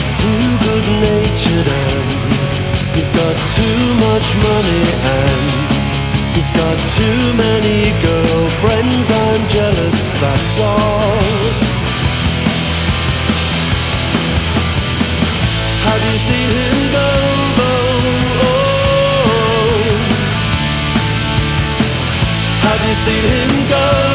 He's too good-natured and he's got too much money and he's got too many girlfriends. I'm jealous, that's all. Have you seen him go though? Oh. Have you seen him go?